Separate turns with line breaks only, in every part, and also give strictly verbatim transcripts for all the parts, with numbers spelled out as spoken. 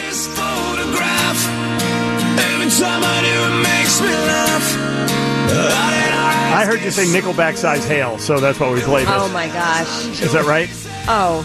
this photograph. Every time I do, it makes me laugh.
I heard you say Nickelback size hail, so that's what we played.
Oh my gosh.
Is that right?
Oh,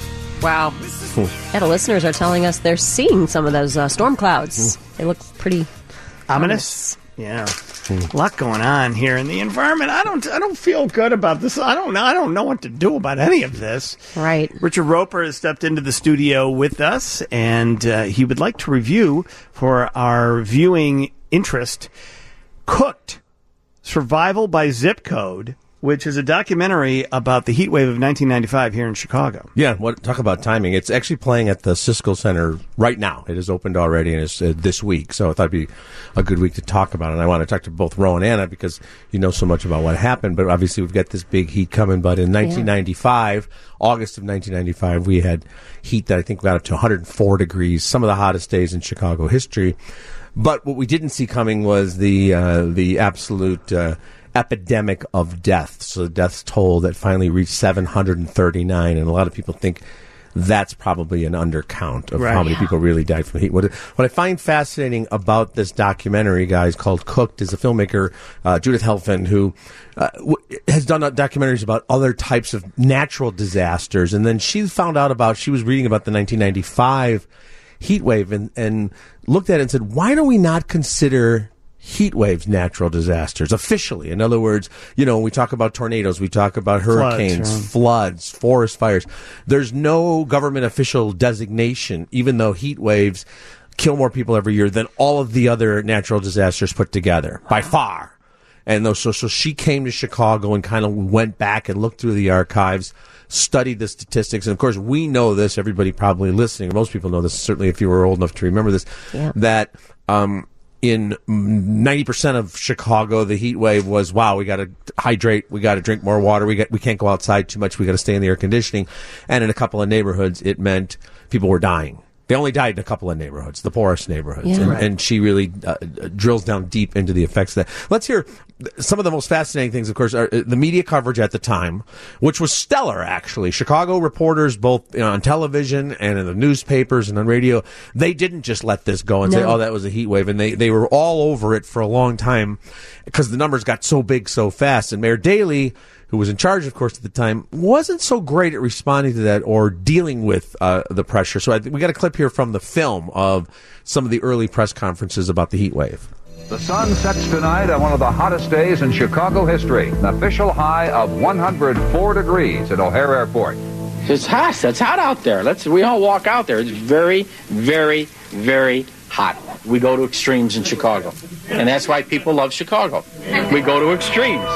wow. Yeah, the listeners are telling us they're seeing some of those uh, storm clouds. They look pretty
ominous. Yeah. A lot going on here in the environment. I don't I don't feel good about this. I don't know. I don't know what to do about any of this.
Right.
Richard Roper has stepped into the studio with us, and uh, he would like to review for our viewing interest Cooked, Survival by Zip Code, which is a documentary about the heat wave of nineteen ninety-five here in Chicago.
Yeah, what, talk about timing. It's actually playing at the Siskel Center right now. It is opened already, and it's uh, this week, so I thought it'd be a good week to talk about it. And I want to talk to both Ro and Anna because you know so much about what happened, but obviously we've got this big heat coming. But in nineteen ninety-five, yeah. August of nineteen ninety-five, we had heat that I think got up to one hundred four degrees, some of the hottest days in Chicago history. But what we didn't see coming was the uh, the absolute uh, epidemic of deaths. So the deaths toll that finally reached seven hundred thirty-nine, and a lot of people think that's probably an undercount of
right.
how many people really died from heat. What, what I find fascinating about this documentary, guys, called Cooked, is a filmmaker, uh, Judith Helfand, who uh, w- has done documentaries about other types of natural disasters. And then she found out about, she was reading about the nineteen ninety-five heat wave and, and looked at it and said, why do we not consider heat waves natural disasters officially? In other words, you know, we talk about tornadoes, we talk about hurricanes, floods, floods, forest fires. There's no government official designation, even though heat waves kill more people every year than all of the other natural disasters put together, by far. And so, so she came to Chicago and kind of went back and looked through the archives, studied the statistics. And, of course, we know this. Everybody probably listening, or most people know this, certainly if you were old enough to remember this, yeah. that um, in ninety percent of Chicago, the heat wave was, wow, we got to hydrate, we got to drink more water, we got we can't go outside too much, we got to stay in the air conditioning. And in a couple of neighborhoods, it meant people were dying. They only died in a couple of neighborhoods, the poorest neighborhoods.
Yeah,
and,
right.
and she really uh, drills down deep into the effects of that. Let's hear some of the most fascinating things, of course, are the media coverage at the time, which was stellar, actually. Chicago reporters, both you know, on television and in the newspapers and on radio, they didn't just let this go and
no.
say, oh, that was a heat wave. And they, they were all over it for a long time because the numbers got so big so fast. And Mayor Daley, who was in charge, of course, at the time, wasn't so great at responding to that or dealing with uh, the pressure. So I th- we got a clip here from the film of some of the early press conferences about the heat wave.
The sun sets tonight on one of the hottest days in Chicago history, an official high of one hundred four degrees at O'Hare Airport.
It's hot. It's hot out there. Let's we all walk out there. It's very, very, very hot. We go to extremes in Chicago, and that's why people love Chicago. We go to extremes.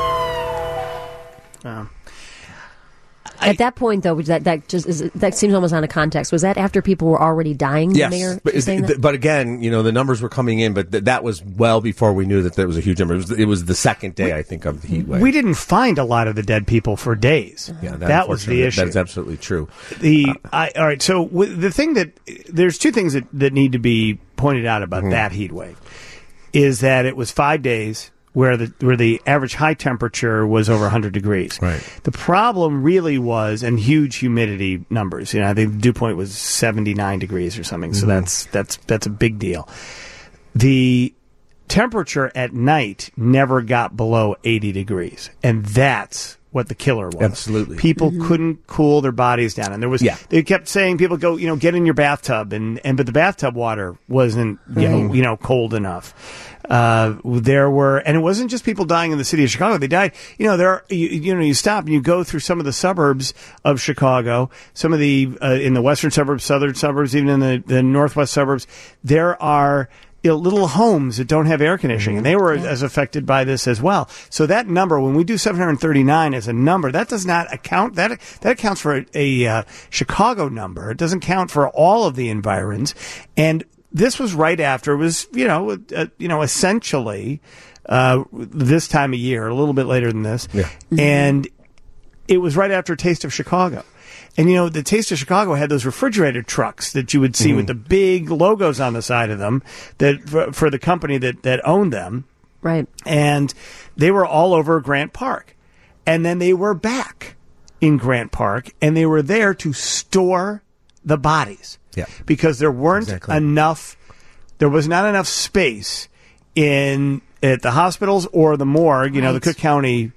Um,
At that point, though, that that just is, that seems almost out of context. Was that after people were already dying?
Yes,
Mayor,
but, th- but again, you know, the numbers were coming in, but th- that was well before we knew that there was a huge number. It was, it was the second day, I think, of the heat wave.
We didn't find a lot of the dead people for days.
Yeah, that,
that was the issue.
That's absolutely true.
The uh, I, all right. So w- the thing that there's two things that, that need to be pointed out about mm-hmm. that heat wave is that it was five days. Where the where the average high temperature was over one hundred degrees.
Right.
The problem really was, and huge humidity numbers. You know, I think the dew point was seventy-nine degrees or something. So mm-hmm. that's that's that's a big deal. The temperature at night never got below eighty degrees, and that's what the killer was.
Absolutely.
People mm-hmm. couldn't cool their bodies down. And there was,
yeah.
they kept saying, people go, you know, get in your bathtub. And, and but the bathtub water wasn't, you mm-hmm. know, you know, cold enough. Uh, there were, and it wasn't just people dying in the city of Chicago. They died, you know, there are, you, you know, you stop and you go through some of the suburbs of Chicago, some of the, uh, in the western suburbs, southern suburbs, even in the, the northwest suburbs, there are, you know, little homes that don't have air conditioning, and they were yeah. as affected by this as well. So that number, when we do seven hundred thirty-nine as a number, that does not account, that that accounts for a, a uh, Chicago number. It doesn't count for all of the environs. And this was right after, it was, you know, uh, you know, essentially uh, this time of year, a little bit later than this.
Yeah.
Mm-hmm. And it was right after Taste of Chicago. And, you know, the Taste of Chicago had those refrigerator trucks that you would see mm-hmm. with the big logos on the side of them that for, for the company that, that owned them.
Right.
And they were all over Grant Park. And then they were back in Grant Park, and they were there to store the bodies.
Yeah.
because there weren't
Exactly.
enough, there was not enough space in at the hospitals or the morgue, you know, the
Right.
Cook County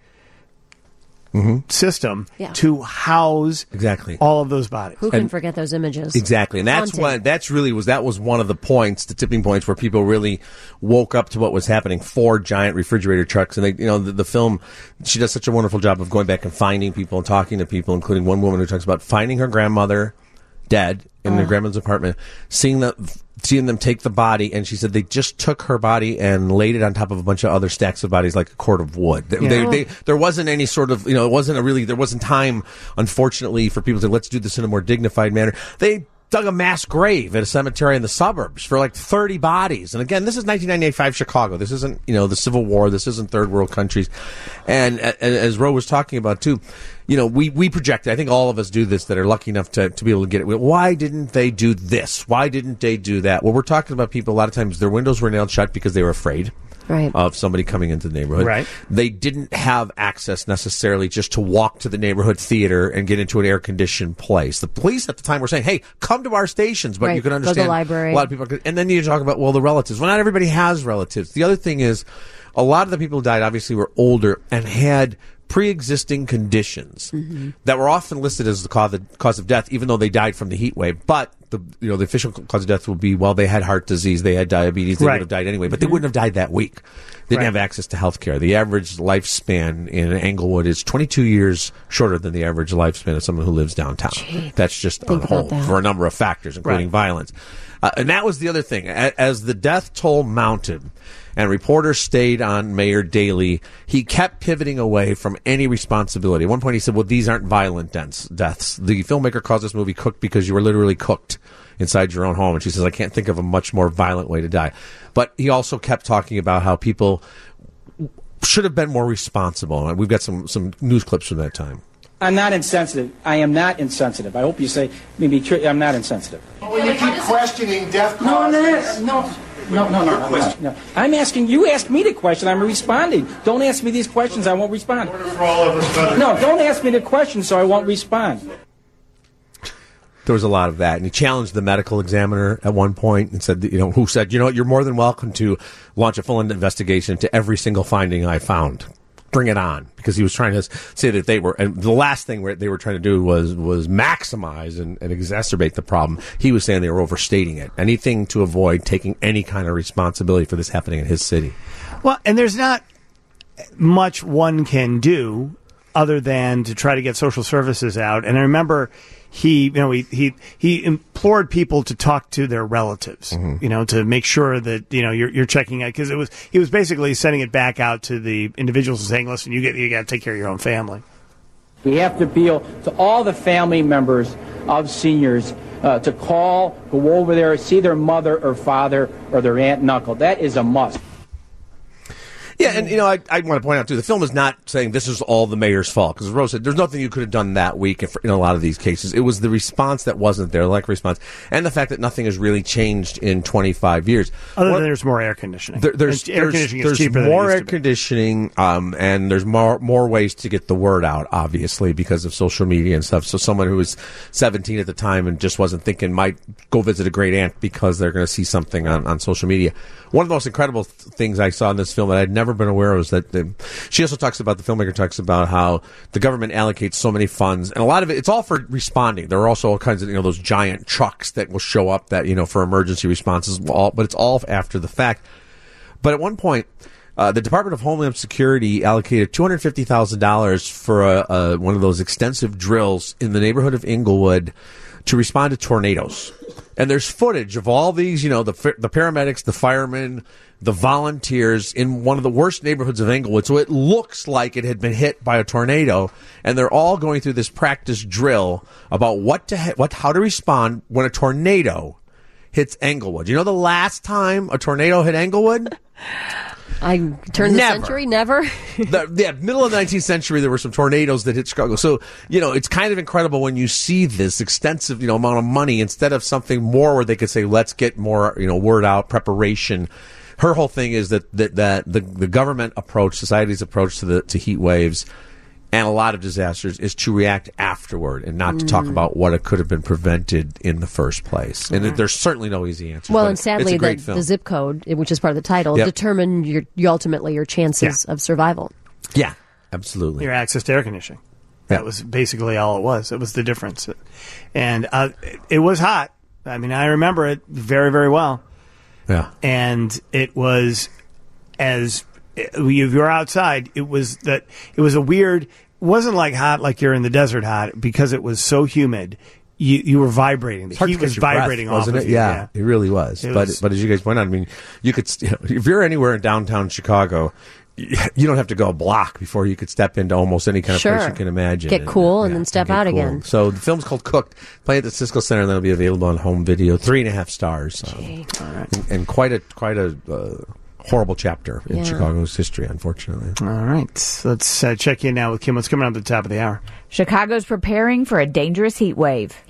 system
Yeah.
to house
Exactly.
all of those bodies.
Who can
And-
forget those images?
Exactly, and that's
Haunting.
what that's really was. That was one of the points, the tipping points, where people really woke up to what was happening. Four giant refrigerator trucks, and they, you know, the, the film. She does such a wonderful job of going back and finding people and talking to people, including one woman who talks about finding her grandmother dead in their grandmother's apartment, seeing the. Seeing them take the body, and she said they just took her body and laid it on top of a bunch of other stacks of bodies like a cord of wood. They,
Yeah.
they, they, there wasn't any sort of, you know, it wasn't a really, there wasn't time, unfortunately, for people to say, let's do this in a more dignified manner. They dug a mass grave at a cemetery in the suburbs for like thirty bodies. And again, this is nineteen ninety-five Chicago. This isn't, you know, the Civil War. This isn't third world countries. And uh, as Ro was talking about too, you know, we, we project, I think all of us do this that are lucky enough to, to be able to get it. Why didn't they do this? Why didn't they do that? Well, we're talking about people, a lot of times their windows were nailed shut because they were afraid.
Right.
Of somebody coming into the neighborhood.
Right.
They didn't have access necessarily just to walk to the neighborhood theater and get into an air-conditioned place. The police at the time were saying, hey, come to our stations, but
Right.
you can
Go to the
understand
library.
a lot of people. Are, and then you talk about, well, the relatives. Well, not everybody has relatives. The other thing is, a lot of the people who died obviously were older and had pre-existing conditions
Mm-hmm.
that were often listed as the cause, the cause of death, even though they died from the heat wave. But the you know the official cause of death would be, well, they had heart disease, they had diabetes, they
Right.
would have died anyway, but they wouldn't have died that week. They didn't
Right.
have access to health care. The average lifespan in Englewood is twenty-two years shorter than the average lifespan of someone who lives downtown. That's just on
Think about
whole
that.
for a number of factors, including
Right.
violence. Uh, and that was the other thing. A- As the death toll mounted and reporters stayed on Mayor Daley, he kept pivoting away from any responsibility. At one point he said, well, these aren't violent deaths. deaths. The filmmaker calls this movie Cooked because you were literally cooked inside your own home. And she says, I can't think of a much more violent way to die. But he also kept talking about how people should have been more responsible. And we've got some, some news clips from that time.
I'm not insensitive. I am not insensitive. I hope you say maybe tr- I'm not insensitive.
When you keep questioning death
No,
causes...
no, no, no, no, no, no, no. I'm asking you. Ask me the question. I'm responding. Don't ask me these questions. I won't respond.
For all of us to
No, don't ask me the question, so I won't respond.
There was a lot of that, and he challenged the medical examiner at one point and said, that, you know, who said, you know, you're more than welcome to launch a full investigation into every single finding I found. Bring it on, because he was trying to say that they were, and the last thing where they were trying to do was was maximize and, and exacerbate the problem. He was saying they were overstating it. Anything to avoid taking any kind of responsibility for this happening in his city.
Well, and there's not much one can do other than to try to get social services out. And I remember he, you know, he he, he implored people to talk to their relatives, you know, to make sure that, you know, you're you're checking out, because it was he was basically sending it back out to the individuals and saying, listen, you get you got to take care of your own family.
We have to appeal to all the family members of seniors uh, to call, go over there, see their mother or father or their aunt and uncle. That is a must.
Yeah, and, you know, I, I want to point out, too, the film is not saying this is all the mayor's fault. Because as Rose said, there's nothing you could have done that week in, in a lot of these cases. It was the response that wasn't there, the lack of response, and the fact that nothing has really changed in twenty-five years.
Other
What-
than there's more air conditioning.
There, there's
And air
there's,
conditioning is
there's
cheaper than it
more
used
air
to be.
conditioning, um, and there's more more ways to get the word out, obviously, because of social media and stuff. So someone who was seventeen at the time and just wasn't thinking might go visit a great aunt because they're going to see something on, on social media. One of the most incredible th- things I saw in this film that I'd never been aware of was that the, she also talks about, the filmmaker talks about how the government allocates so many funds, and a lot of it, it's all for responding. There are also all kinds of, you know, those giant trucks that will show up that, you know, for emergency responses, all, but it's all after the fact. But at one point, uh, the Department of Homeland Security allocated two hundred fifty thousand dollars for a, a, one of those extensive drills in the neighborhood of Inglewood to respond to tornadoes. And there's footage of all these, you know, the the paramedics, the firemen, the volunteers in one of the worst neighborhoods of Inglewood. So it looks like it had been hit by a tornado, and they're all going through this practice drill about what to ha- what how to respond when a tornado hits Englewood. You know the last time a tornado hit Englewood?
I turned the
Never.
century, never.
the yeah, middle of the nineteenth century, there were some tornadoes that hit Chicago. So, you know, it's kind of incredible when you see this extensive, you know, amount of money instead of something more where they could say, let's get more, you know, word out, preparation. Her whole thing is that, that, that the, the government approach, society's approach to the, to heat waves and a lot of disasters is to react afterward and not to talk about what it could have been prevented in the first place. And there's certainly no easy answer.
Well,
but
and sadly,
it's a
the,
great film.
the zip code, which is part of the title,
Yep.
determined your, your ultimately your chances
Yeah.
of survival.
Yeah, absolutely.
Your access to air conditioning. That was basically all it was. It was the difference. And uh, it, it was hot. I mean, I remember it very, very well.
Yeah.
And it was as if you're outside, it was that it was a weird. It wasn't like hot, like you're in the desert hot, because it was so humid. You you were vibrating. The
It's hard
heat
to
was
catch your breath,
vibrating off
wasn't
of
it?
you.
Yeah, it really was.
It
but
was-
but as you guys point out, I mean, you could you know, if you're anywhere in downtown Chicago, you don't have to go a block before you could step into almost any kind of
Sure.
place you can imagine.
Get cool and then step
get
out
cool.
again.
So the film's called Cooked. Play at the Cisco Center, and that'll be available on home video. Three and a half stars. Um, and, and quite a quite a uh, horrible chapter in
Yeah.
Chicago's history, unfortunately.
All right, let's uh, check in now with Kim. What's coming up at the top of the hour?
Chicago's preparing for a dangerous heat wave.